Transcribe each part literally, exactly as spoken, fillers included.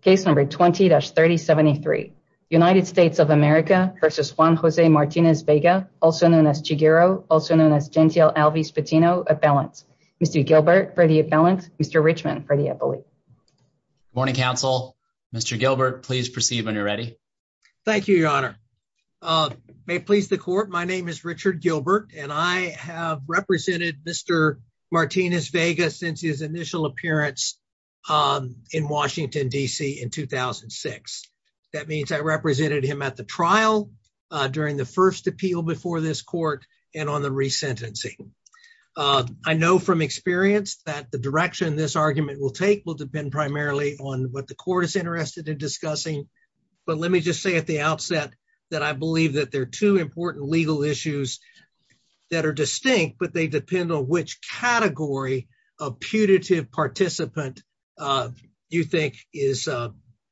Case number twenty dash thirty seventy-three. United States of America versus Juan Jose Martinez Vega, also known as Chiguero, also known as Gentiel Alvis Patino, appellant. Mister Gilbert for the appellant, Mister Richmond for the appellate. Good morning, counsel. Mister Gilbert, please proceed when you're ready. Thank you, Your Honor. Uh, may it please the court, my name is Richard Gilbert, and I have represented Mister Martinez Vega since his initial appearance um, in Washington, D C in two thousand six. That means I represented him at the trial, uh, during the first appeal before this court, and on the resentencing. Uh, I know from experience that the direction this argument will take will depend primarily on what the court is interested in discussing. But let me just say at the outset that I believe that there are two important legal issues that are distinct, but they depend on which category of putative participant uh, you think is uh,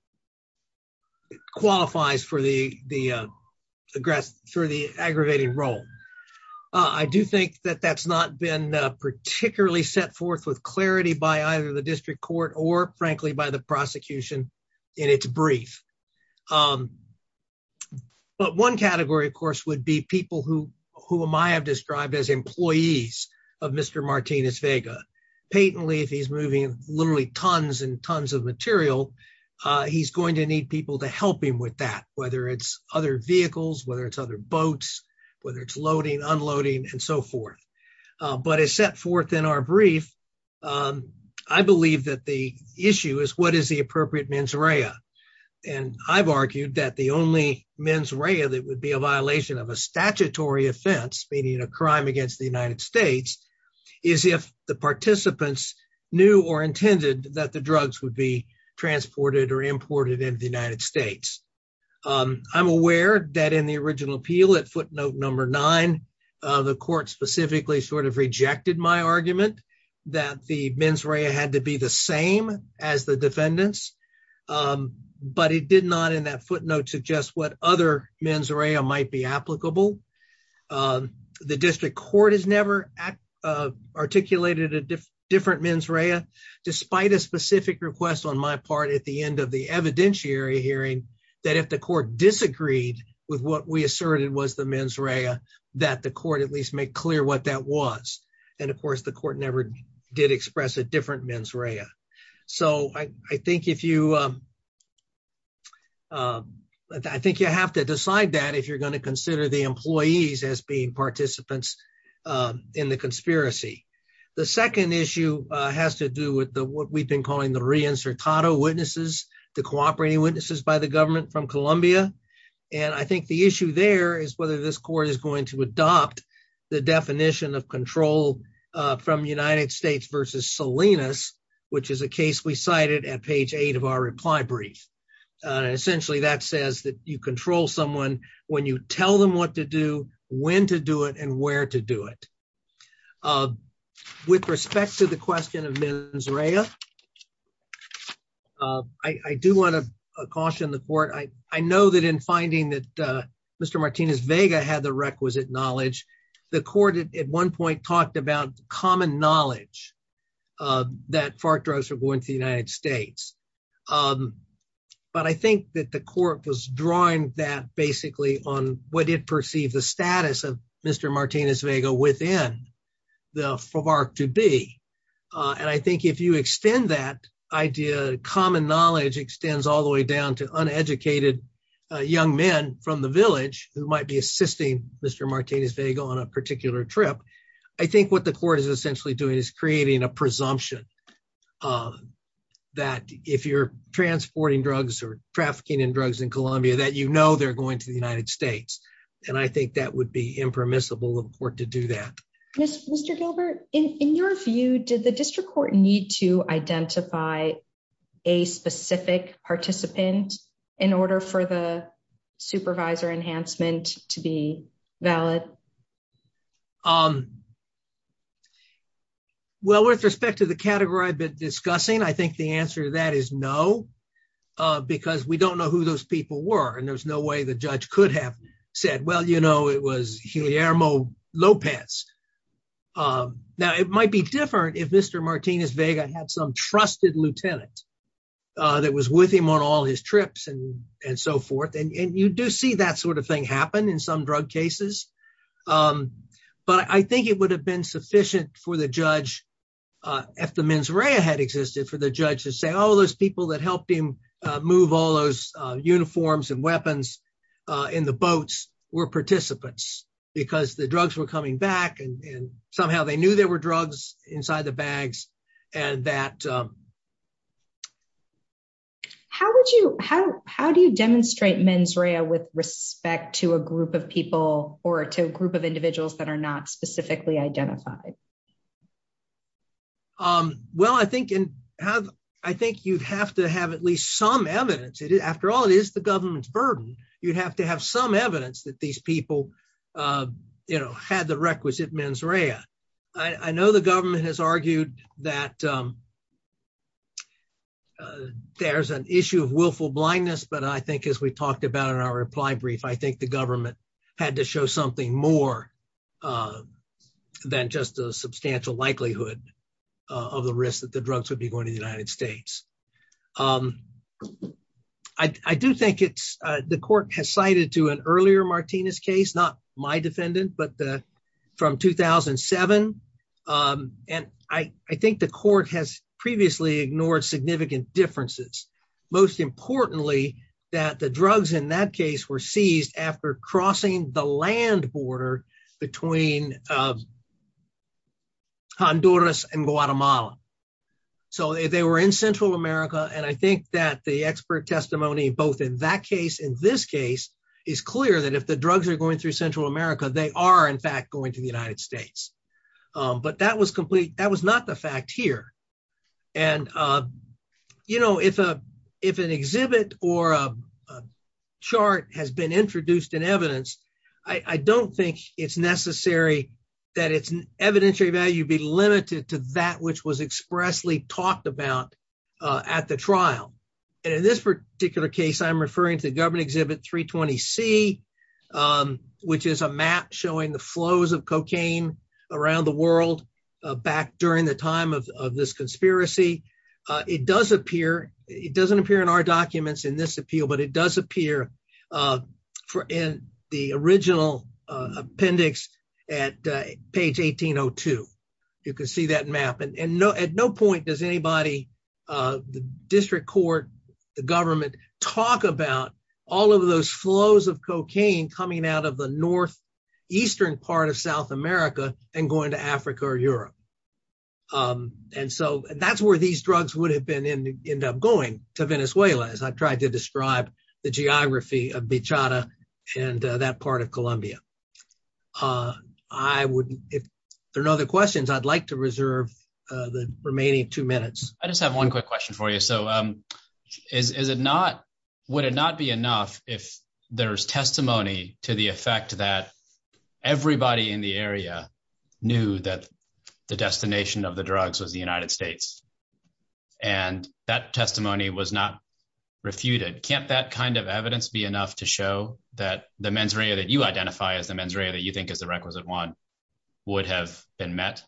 qualifies for the the uh, aggress- for the aggravating role. Uh, I do think that that's not been uh, particularly set forth with clarity by either the district court or, frankly, by the prosecution in its brief. Um, but one category, of course, would be people who whom I have described as employees of Mister Martinez Vega. Patently, if he's moving literally tons and tons of material, uh, he's going to need people to help him with that, whether it's other vehicles, whether it's other boats, whether it's loading, unloading, and so forth. Uh, but as set forth in our brief, um, I believe that the issue is what is the appropriate mens rea? And I've argued that the only mens rea that would be a violation of a statutory offense, meaning a crime against the United States, is if the participants knew or intended that the drugs would be transported or imported into the United States. Um, I'm aware that in the original appeal at footnote number nine, uh, the court specifically sort of rejected my argument that the mens rea had to be the same as the defendants. Um, but it did not in that footnote suggest what other mens rea might be applicable. Um, the district court has never act, uh, articulated a dif- different mens rea, despite a specific request on my part at the end of the evidentiary hearing that if the court disagreed with what we asserted was the mens rea, that the court at least make clear what that was. And of course, the court never did express a different mens rea. So I, I think if you, um, uh, I think you have to decide that if you're going to consider the employees as being participants um, in the conspiracy. The second issue uh, has to do with the what we've been calling the reinsertado witnesses, the cooperating witnesses by the government from Colombia. And I think the issue there is whether this court is going to adopt the definition of control uh, from United States versus Salinas, which is a case we cited at page eight of our reply brief. Uh, and essentially that says that you control someone when you tell them what to do, when to do it, and where to do it. Uh, with respect to the question of mens rea, uh, I, I do want to uh, caution the court. I, I know that in finding that uh, Mister Martinez Vega had the requisite knowledge, the court at, at one point talked about common knowledge uh, that FARC drugs were going to the United States. Um, But I think that the court was drawing that basically on what it perceived the status of Mister Martinez Vega within the FARC to be. Uh, and I think if you extend that idea, common knowledge extends all the way down to uneducated uh, young men from the village who might be assisting Mister Martinez Vega on a particular trip. I think what the court is essentially doing is creating a presumption uh, that if you're transporting drugs or trafficking in drugs in Colombia, that you know they're going to the United States. And I think that would be impermissible of the court to do that. Yes, Mister Gilbert, in, in your view, did the district court need to identify a specific participant in order for the supervisor enhancement to be valid? Um. Well, with respect to the category I've been discussing, I think the answer to that is no, uh, because we don't know who those people were. And there's no way the judge could have said, well, you know, it was Guillermo Lopez. Um, now, it might be different if Mister Martinez Vega had some trusted lieutenant uh, that was with him on all his trips and, and so forth. And, and you do see that sort of thing happen in some drug cases. Um, but I think it would have been sufficient for the judge, uh, if the mens rea had existed, for the judge to say, oh, those people that helped him uh, move all those uh, uniforms and weapons uh, in the boats were participants, because the drugs were coming back and, and somehow they knew there were drugs inside the bags, and that. Um, how would you, how, how do you demonstrate mens rea with respect to a group of people or to a group of individuals that are not specifically identified? Um, well, I think in have, I think you'd have to have at least some evidence. It is, after all, it is the government's burden. You'd have to have some evidence that these people Uh, you know, had the requisite mens rea. I, I know the government has argued that um, uh, there's an issue of willful blindness, but I think, as we talked about in our reply brief, I think the government had to show something more uh, than just a substantial likelihood uh, of the risk that the drugs would be going to the United States. Um, I, I do think it's uh, the court has cited to an earlier Martinez case, not my defendant, but the, from two thousand seven. Um, and I, I think the court has previously ignored significant differences. Most importantly, that the drugs in that case were seized after crossing the land border between uh, Honduras and Guatemala. So they were in Central America, and I think that the expert testimony, both in that case and this case, is clear that if the drugs are going through Central America, they are in fact going to the United States. Um, but that was complete. That was not the fact here. And uh, you know, if a if an exhibit or a, a chart has been introduced in evidence, I, I don't think it's necessary that its evidentiary value be limited to that which was expressly talked about uh, at the trial. And in this particular case, I'm referring to Government Exhibit three twenty C, um, which is a map showing the flows of cocaine around the world uh, back during the time of, of this conspiracy. Uh, it does appear, it doesn't appear in our documents in this appeal, but it does appear uh, for in the original uh, appendix at uh, page eighteen oh two. You can see that map. And, and no, at no point does anybody, uh, the district court, the government, talk about all of those flows of cocaine coming out of the northeastern part of South America and going to Africa or Europe. Um, and so and that's where these drugs would have been in, end up going, to Venezuela, as I tried to describe the geography of Bichada and uh, that part of Colombia. Uh, I would, if there are no other questions, I'd like to reserve uh, the remaining two minutes. I just have one quick question for you. So um, is is it not, would it not be enough if there's testimony to the effect that everybody in the area knew that the destination of the drugs was the United States, and that testimony was not refuted? Can't that kind of evidence be enough to show that the mens rea that you identify as the mens rea that you think is the requisite one would have been met?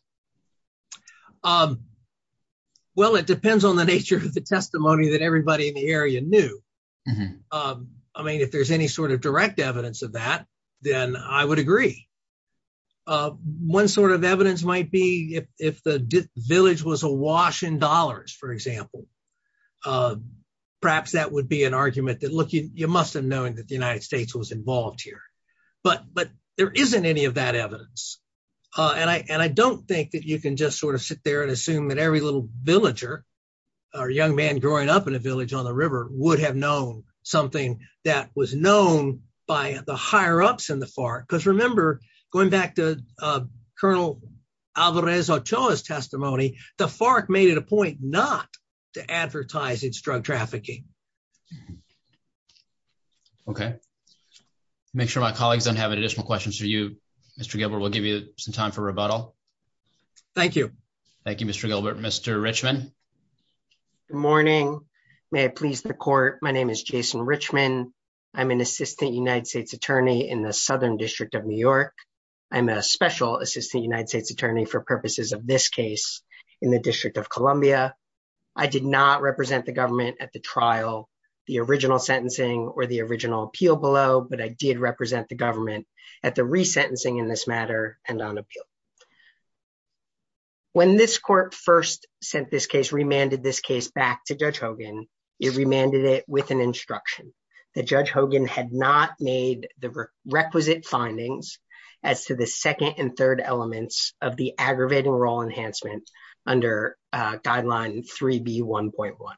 Um, well, it depends on the nature of the testimony that everybody in the area knew. Mm-hmm. Um, I mean, if there's any sort of direct evidence of that, then I would agree. Uh, one sort of evidence might be if, if the di- village was awash in dollars, for example. Uh, perhaps that would be an argument that, look, you, you must have known that the United States was involved here. But but there isn't any of that evidence. Uh, and I and I don't think that you can just sort of sit there and assume that every little villager or young man growing up in a village on the river would have known something that was known by the higher ups in the FARC. Because remember, going back to uh, Colonel Alvarez Ochoa's testimony, the FARC made it a point not to advertise its drug trafficking. Okay. Make sure my colleagues don't have any additional questions for you, Mister Gilbert. We'll give you some time for rebuttal. Thank you. Thank you, Mister Gilbert. Mister Richman. Good morning. May it please the court. My name is Jason Richman. I'm an assistant United States attorney in the Southern District of New York. I'm a special assistant United States attorney for purposes of this case in the District of Columbia. I did not represent the government at the trial, the original sentencing, or the original appeal below, but I did represent the government at the resentencing in this matter and on appeal. When this court first sent this case, remanded this case back to Judge Hogan, it remanded it with an instruction that Judge Hogan had not made the requisite findings as to the second and third elements of the aggravating role enhancement under uh, guideline three B one point one.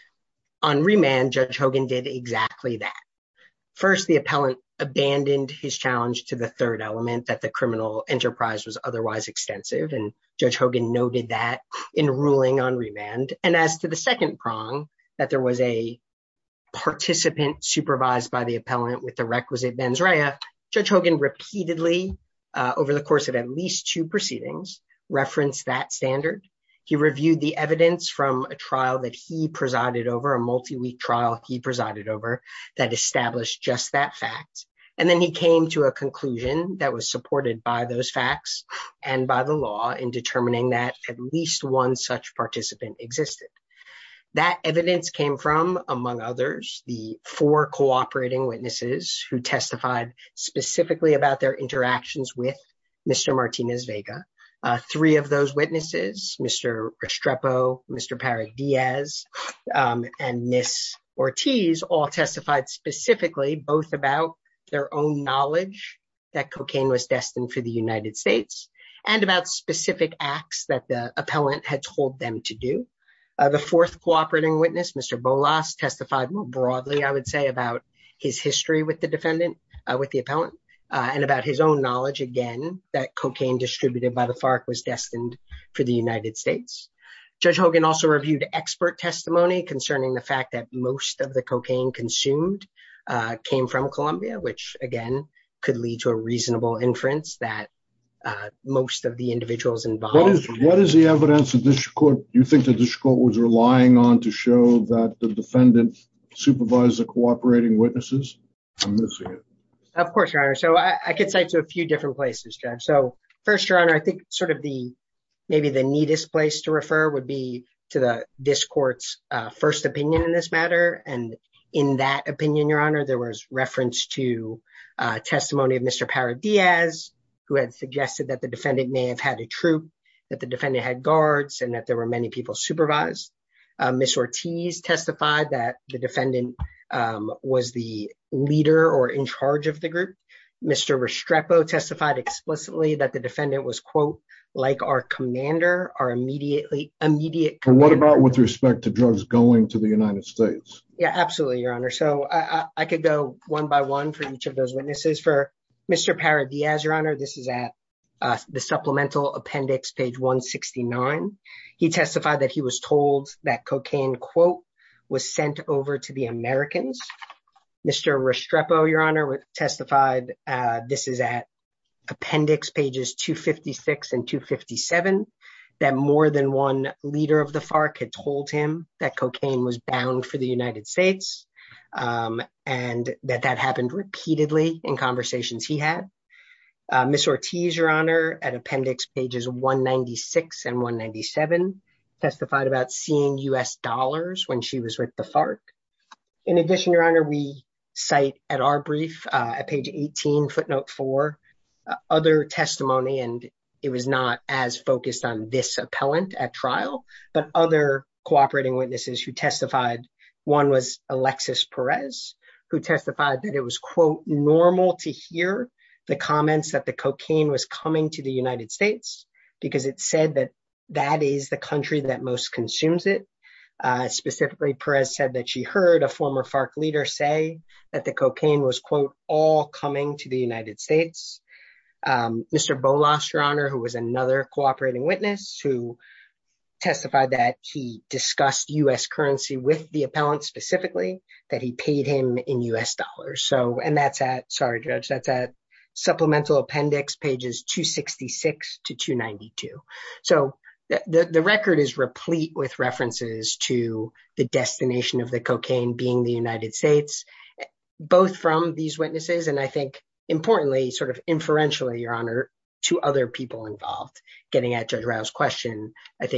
On remand, Judge Hogan did exactly that. First, the appellant abandoned his challenge to the third element, that the criminal enterprise was otherwise extensive, and Judge Hogan noted that in ruling on remand. And as to the second prong, that there was a participant supervised by the appellant with the requisite mens rea, Judge Hogan repeatedly, uh, over the course of at least two proceedings, referenced that standard. He reviewed the evidence from a trial that he presided over, a multi-week trial he presided over, that established just that fact. And then he came to a conclusion that was supported by those facts and by the law in determining that at least one such participant existed. That evidence came from, among others, the four cooperating witnesses who testified specifically about their interactions with Mister Martinez-Vega. Uh, three of those witnesses, Mister Restrepo, Mister Parra-Diaz, um, and Miz Ortiz, all testified specifically both about their own knowledge that cocaine was destined for the United States and about specific acts that the appellant had told them to do. Uh, the fourth cooperating witness, Mister Bolas, testified more broadly, I would say, about his history with the defendant, uh, with the appellant. Uh, and about his own knowledge, again, that cocaine distributed by the FARC was destined for the United States. Judge Hogan also reviewed expert testimony concerning the fact that most of the cocaine consumed uh, came from Colombia, which, again, could lead to a reasonable inference that uh, most of the individuals involved. What is, what is the evidence the district court, you think the district court was relying on to show that the defendant supervised the cooperating witnesses? I'm missing it. Of course, Your Honor. So I, I could cite to a few different places, Judge. So first, Your Honor, I think sort of the maybe the neatest place to refer would be to the this court's uh, first opinion in this matter. And in that opinion, Your Honor, there was reference to uh, testimony of Mister Parra-Diaz, who had suggested that the defendant may have had a troop, that the defendant had guards, and that there were many people supervised. Uh, Miz Ortiz testified that the defendant um, was the leader or in charge of the group. Mister Restrepo testified explicitly that the defendant was, quote, like our commander, our immediately immediate commander. And what about with respect to drugs going to the United States? Yeah, absolutely, Your Honor. So I, I, I could go one by one for each of those witnesses. For Mister Parra-Diaz, Your Honor, this is at uh, the supplemental appendix, page one sixty-nine. He testified that he was told that cocaine, quote, was sent over to the Americans. Mister Restrepo, Your Honor, testified, uh, this is at appendix pages two fifty-six and two fifty-seven, that more than one leader of the FARC had told him that cocaine was bound for the United States, um, and that that happened repeatedly in conversations he had. Uh, Miz Ortiz, Your Honor, at appendix pages one ninety-six and one ninety-seven, testified about seeing U S dollars when she was with the FARC. In addition, Your Honor, we cite at our brief uh, at page eighteen, footnote four, uh, other testimony, and it was not as focused on this appellant at trial, but other cooperating witnesses who testified. One was Alexis Perez, who testified that it was, quote, normal to hear the comments that the cocaine was coming to the United States because it said that that is the country that most consumes it. Uh, specifically, Perez said that she heard a former FARC leader say that the cocaine was, quote, all coming to the United States. Um, Mister Bolas, Your Honor, who was another cooperating witness who testified that he discussed U S currency with the appellant specifically, that he paid him in U S dollars. So, and that's at, sorry, Judge, that's at supplemental appendix pages two sixty-six to two ninety-two. So the, the, the record is replete with references to the destination of the cocaine being the United States, both from these witnesses, and I think importantly, sort of inferentially, Your Honor, to other people involved. Getting at Judge Rao's question, I think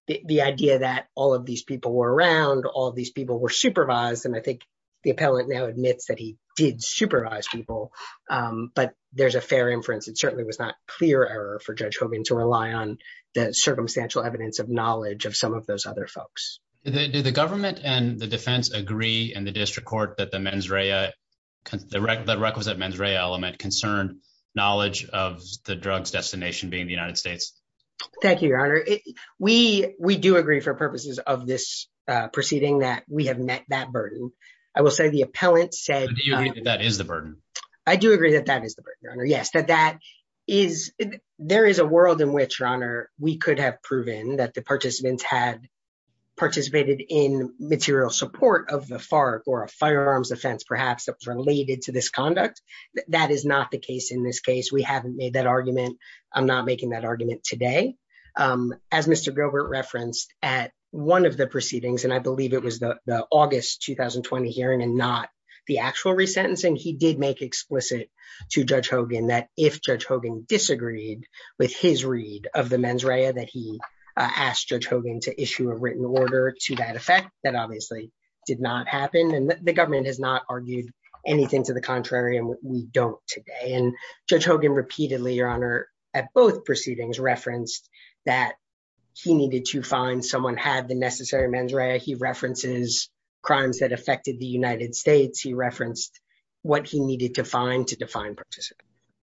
the, the idea that all of these people were around, all of these people were supervised, and I think the appellant now admits that he did supervise people, um, but there's a fair inference. It certainly was not clear error for Judge Hogan to rely on the circumstantial evidence of knowledge of some of those other folks. Did the, did the government and the defense agree in the district court that the mens rea, the, rec, the requisite mens rea element concerned knowledge of the drug's destination being the United States? Thank you, Your Honor. It, we we do agree for purposes of this uh, proceeding that we have met that burden. I will say the appellant said— But do you agree uh, that that is the burden? I do agree that that is the burden, Your Honor. Yes, that that is— there is a world in which, Your Honor, we could have proven that the participants had participated in material support of the FARC or a firearms offense, perhaps, that was related to this conduct. That is not the case in this case. We haven't made that argument. I'm not making that argument today. Um, as Mister Gilbert referenced at one of the proceedings, and I believe it was the, the August two thousand twenty hearing and not the actual resentencing, he did make explicit to Judge Hogan that if Judge Hogan disagreed with his read of the mens rea, that he uh, asked Judge Hogan to issue a written order to that effect. That obviously did not happen, and the, the government has not argued anything to the contrary, and we don't today. And Judge Hogan repeatedly, Your Honor, at both proceedings referenced that he needed to find someone had the necessary mens rea. He references crimes that affected the United States. He referenced what he needed to find to define participant.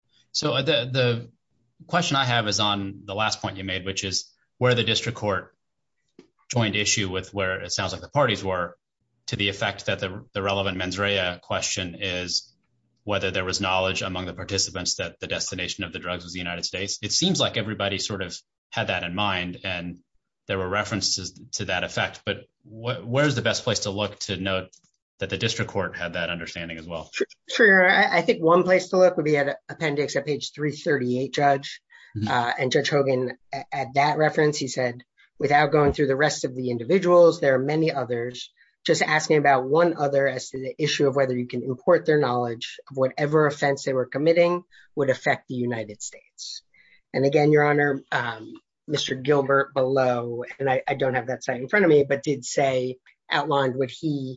So the the question I have is on the last point you made, which is where the district court joined issue with where it sounds like the parties were, to the effect that the, the relevant mens rea question is whether there was knowledge among the participants that the destination of the drugs was the United States. It seems like everybody sort of had that in mind, and there were references to that effect. But wh- where's the best place to look to note that the district court had that understanding as well? Sure. sure. I, I think one place to look would be at appendix at page three thirty-eight, Judge. Mm-hmm. Uh, and Judge Hogan, at, at that reference, he said, without going through the rest of the individuals, there are many others, just asking about one other as to the issue of whether you can import their knowledge of whatever offense they were committing would affect the United States. And again, Your Honor, um, Mister Gilbert below, and I, I don't have that site in front of me, but did say, outlined what he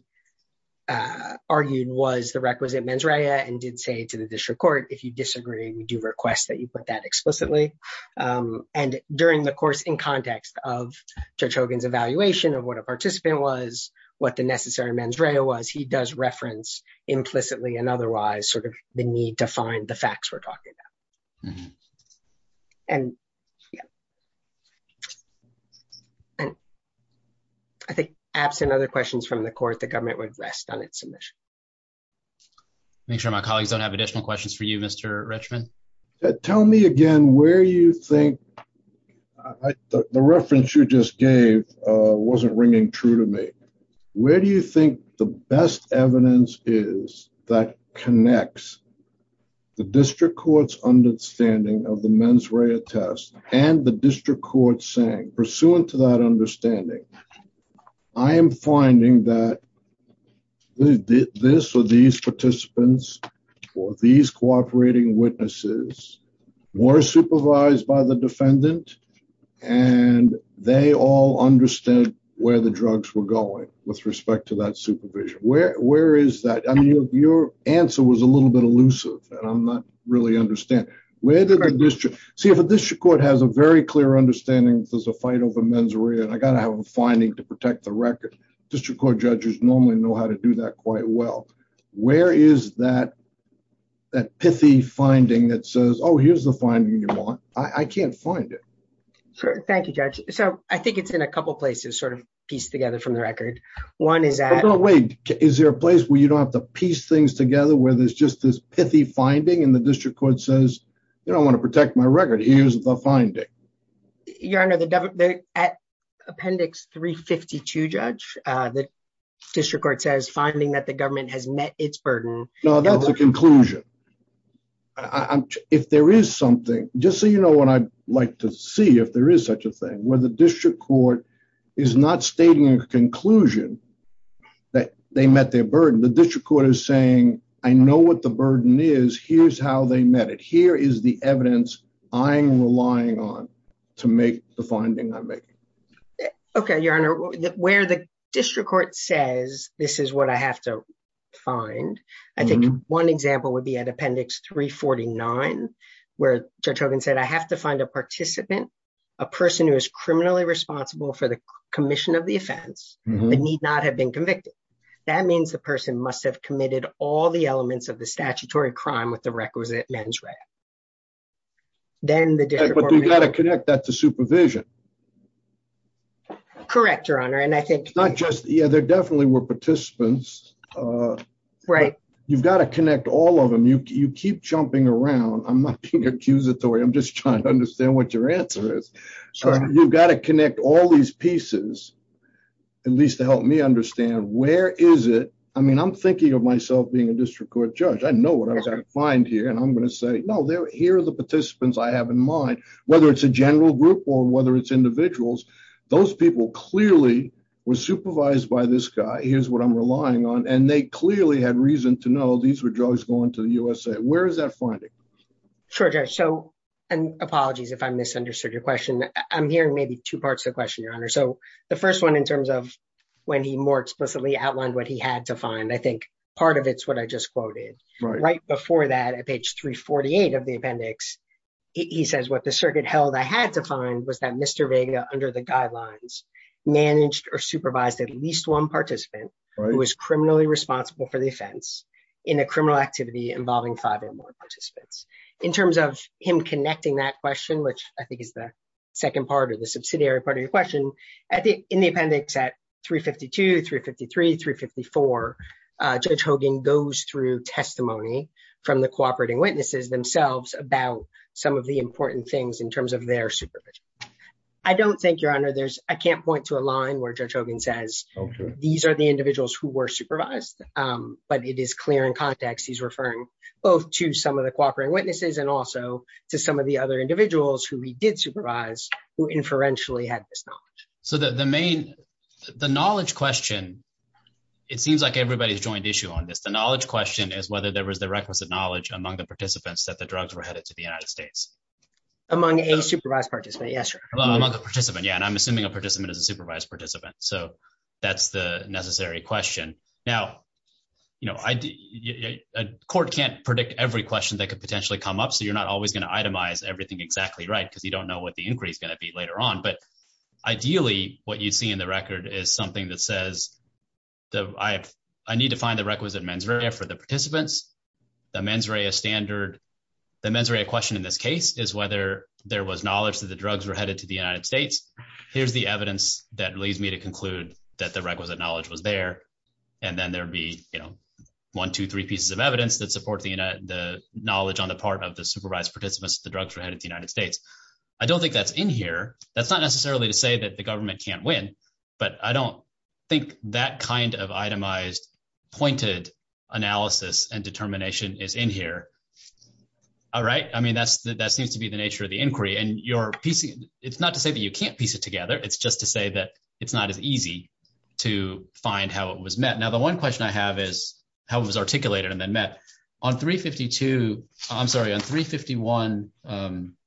uh, argued was the requisite mens rea, and did say to the district court, if you disagree, we do request that you put that explicitly. Um, and during the course, in context of Judge Hogan's evaluation of what a participant was, what the necessary mens rea was, he does reference implicitly and otherwise sort of the need to find the facts we're talking about. Mm-hmm. And yeah, and I think absent other questions from the court, the government would rest on its submission. Make sure my colleagues don't have additional questions for you, Mister Richmond. Uh, tell me again where you think I, the, the reference you just gave uh, wasn't ringing true to me. Where do you think the best evidence is that connects the district court's understanding of the mens rea test and the district court saying, pursuant to that understanding, I am finding that this or these participants or these cooperating witnesses were supervised by the defendant and they all understood where the drugs were going with respect to that supervision? Where, where is that? I mean, your, your answer was a little bit elusive, and I'm not really understanding. Where did the district, see if a district court has a very clear understanding that there's a fight over mens rea, and I got to have a finding to protect the record. District court judges normally know how to do that quite well. Where is that, that pithy finding that says, oh, here's the finding you want? I, I can't find it. Sure. Thank you, Judge. So I think it's in a couple places sort of pieced together from the record. One is that— oh, no, wait, is there a place where you don't have to piece things together where there's just this pithy finding and the district court says, you know, I want to protect my record, here's the finding? Your Honor, the, the at appendix three fifty-two, Judge, uh, the district court says finding that the government has met its burden. No, that's a conclusion. I, I'm, if there is something, just so you know what I'd like to see, if there is such a thing, where the district court is not stating a conclusion that they met their burden. The district court is saying, I know what the burden is. Here's how they met it. Here is the evidence I'm relying on to make the finding I'm making. Okay, Your Honor, where the district court says this is what I have to find, I mm-hmm. think one example would be at Appendix three forty-nine, where Judge Hogan said, I have to find a participant, a person who is criminally responsible for the commission of the offense, mm-hmm. but need not have been convicted. That means the person must have committed all the elements of the statutory crime with the requisite mens rea. Then the district but court... But you got to connect that to supervision. Correct, Your Honor, and I think... It's not just, yeah, there definitely were participants. Uh, right. You've got to connect all of them. You you keep jumping around. I'm not being accusatory. I'm just trying to understand what your answer is. Sure. Uh, you've got to connect all these pieces, at least to help me understand where is it. I mean, I'm thinking of myself being a district court judge. I know what I've got to find here, and I'm going to say, no, there. Here are the participants I have in mind, whether it's a general group or whether it's individuals. Those people clearly were supervised by this guy. Here's what I'm relying on. And they clearly had reason to know these were drugs going to the U S A. Where is that finding? Sure, Judge. So, and apologies if I misunderstood your question. I'm hearing maybe two parts of the question, Your Honor. So the first one in terms of when he more explicitly outlined what he had to find, I think part of it's what I just quoted. Right, right before that, at page three forty-eight of the appendix, he says what the circuit held I had to find was that Mister Vega, under the guidelines, managed or supervised at least one participant right. who was criminally responsible for the offense in a criminal activity involving five or more participants. In terms of him connecting that question, which I think is the second part or the subsidiary part of your question, at the in the appendix at three fifty-two, three fifty-three, three fifty-four, uh, Judge Hogan goes through testimony from the cooperating witnesses themselves about some of the important things in terms of their supervision. I don't think, Your Honor, there's, I can't point to a line where Judge Hogan says, okay, these are the individuals who were supervised, um, but it is clear in context he's referring both to some of the cooperating witnesses and also to some of the other individuals who he did supervise who inferentially had this knowledge. So the, the main, the knowledge question, it seems like everybody's joined issue on this. The knowledge question is whether there was the requisite knowledge among the participants that the drugs were headed to the United States. Among a supervised participant, yes, sir. Well, among a participant, yeah, and I'm assuming a participant is a supervised participant. So that's the necessary question. Now, you know, I, a court can't predict every question that could potentially come up, so you're not always going to itemize everything exactly right because you don't know what the inquiry is going to be later on. But ideally, what you see in the record is something that says the I have, I need to find the requisite mens rea for the participants. The mens rea standard. The mens rea question in this case is whether there was knowledge that the drugs were headed to the United States. Here's the evidence that leads me to conclude that the requisite knowledge was there. And then there'd be, you know, one, two, three pieces of evidence that support the, the knowledge on the part of the supervised participants that the drugs were headed to the United States. I don't think that's in here. That's not necessarily to say that the government can't win, but I don't think that kind of itemized, pointed analysis and determination is in here. All right. I mean, that's the, that seems to be the nature of the inquiry. And you're piecing, it's not to say that you can't piece it together. It's just to say that it's not as easy to find how it was met. Now, the one question I have is how it was articulated and then met. On three fifty-two, I'm sorry, on three fifty-one, um,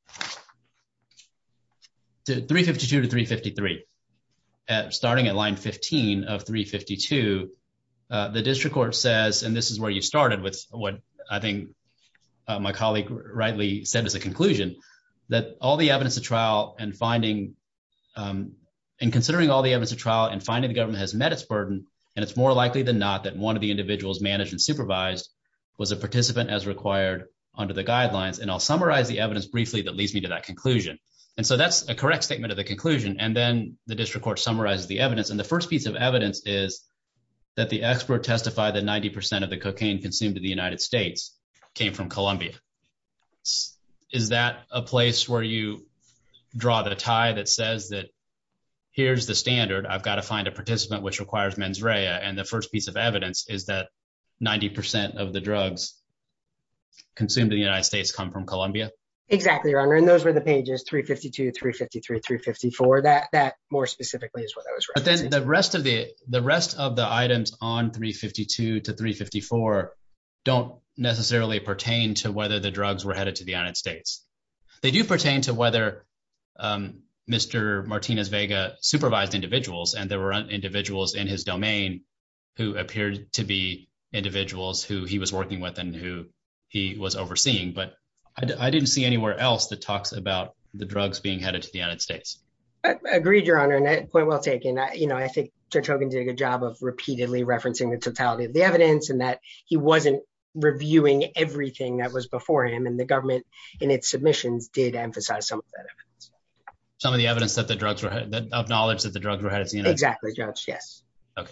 to three fifty-two to three fifty-three, at, starting at line fifteen of three fifty-two, uh, the district court says, and this is where you started with what I think Uh, my colleague rightly said as a conclusion, that all the evidence of trial and finding um, and considering all the evidence of trial and finding the government has met its burden, and it's more likely than not that one of the individuals managed and supervised was a participant as required under the guidelines. And I'll summarize the evidence briefly that leads me to that conclusion. And so that's a correct statement of the conclusion. And then the district court summarizes the evidence. And the first piece of evidence is that the expert testified that ninety percent of the cocaine consumed in the United States came from Colombia. Is that a place where you draw the tie that says that here's the standard, I've got to find a participant which requires mens rea, and the first piece of evidence is that ninety percent of the drugs consumed in the United States come from Colombia? Exactly, Your Honor. And those were the pages three fifty-two, three fifty-three, three fifty-four. That that more specifically is what I was referencing. But then the rest of the the rest of the items on three fifty-two to three fifty-four don't necessarily pertain to whether the drugs were headed to the United States. They do pertain to whether um, Mister Martinez-Vega supervised individuals, and there were individuals in his domain who appeared to be individuals who he was working with and who he was overseeing. But I, d- I didn't see anywhere else that talks about the drugs being headed to the United States. I, agreed, Your Honor, and that point well taken. I, you know, I think Judge Hogan did a good job of repeatedly referencing the totality of the evidence and that he wasn't reviewing everything that was before him, and the government in its submissions did emphasize some of that evidence. Some of the evidence that the drugs were that of knowledge that the drugs were headed to the United exactly, States. Judge. Yes. Okay.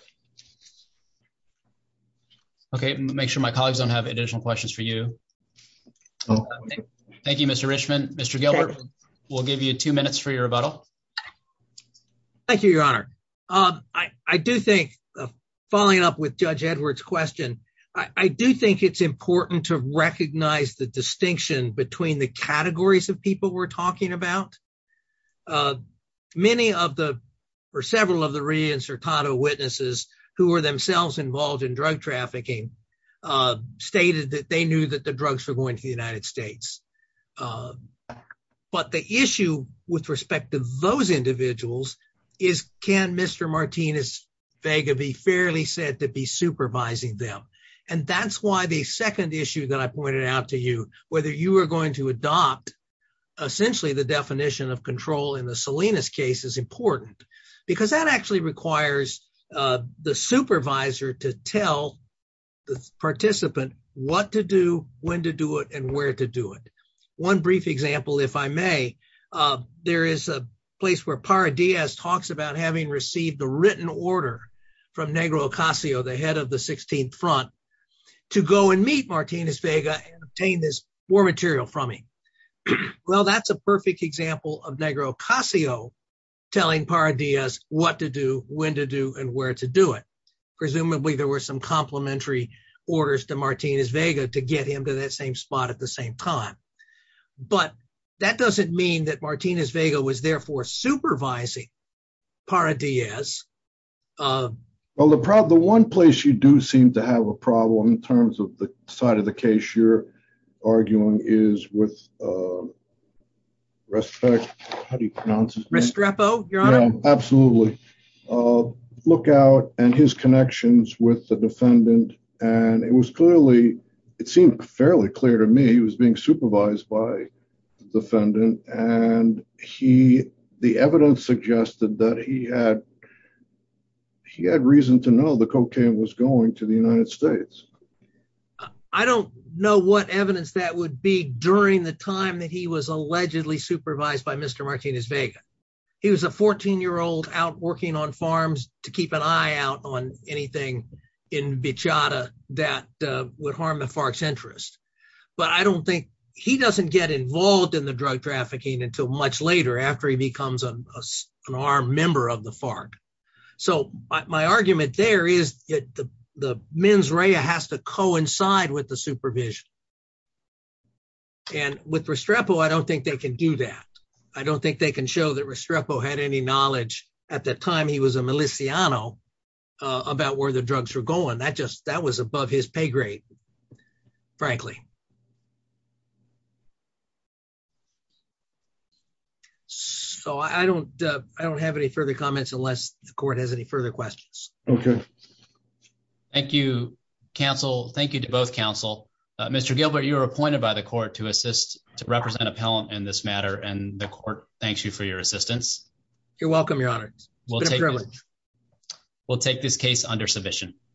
Okay. Make sure my colleagues don't have additional questions for you. Oh. Uh, thank you, Mister Richmond. Mister Gilbert, we'll give you two minutes for your rebuttal. Thank you, Your Honor. Um, I, I do think, uh, following up with Judge Edwards' question, I, I do think it's important to recognize the distinction between the categories of people we're talking about. Uh, many of the, or several of the reinsertado witnesses who were themselves involved in drug trafficking uh, stated that they knew that the drugs were going to the United States. Uh, but the issue with respect to those individuals is, can Mister Martinez-Vega be fairly said to be supervising them? And that's why the second issue that I pointed out to you, whether you are going to adopt essentially the definition of control in the Salinas case, is important, because that actually requires uh, the supervisor to tell the participant what to do, when to do it, and where to do it. One brief example, if I may, uh, there is a place where Parra-Diaz talks about having received a written order from Negro Ocasio, the head of the sixteenth Front, to go and meet Martinez-Vega and obtain this war material from him. Well, that's a perfect example of Negro Ocasio telling Parra-Diaz what to do, when to do, and where to do it. Presumably, there were some complementary orders to Martinez-Vega to get him to that same spot at the same time. But that doesn't mean that Martinez-Vega was therefore supervising Parra-Diaz. Uh, well, the pro- the one place you do seem to have a problem in terms of the side of the case you're arguing is with uh, respect. How do you pronounce his name? Restrepo, Your Honor? Yeah, absolutely. Uh, Lookout and his connections with the defendant. And it was clearly, it seemed fairly clear to me, he was being supervised by the defendant. And he, the evidence suggested that he had, he had reason to know the cocaine was going to the United States. I don't know what evidence that would be during the time that he was allegedly supervised by Mister Martinez-Vega. He was a fourteen-year-old out working on farms to keep an eye out on anything in Bichada that uh, would harm the FARC's interest. But I don't think, he doesn't get involved in the drug trafficking until much later, after he becomes a, a, an armed member of the FARC. So my, my argument there is that the the mens rea has to coincide with the supervision. And with Restrepo, I don't think they can do that. I don't think they can show that Restrepo had any knowledge at the time he was a miliciano uh, about where the drugs were going. That just, that was above his pay grade, frankly. So I, I don't, uh, I don't have any further comments unless the court has any further questions. Okay. Thank you, counsel. Thank you to both counsel. Uh, Mister Gilbert, you were appointed by the court to assist, to represent appellant in this matter, and the court thanks you for your assistance. You're welcome, Your Honor. It's we'll been take a privilege. This, we'll take this case under submission.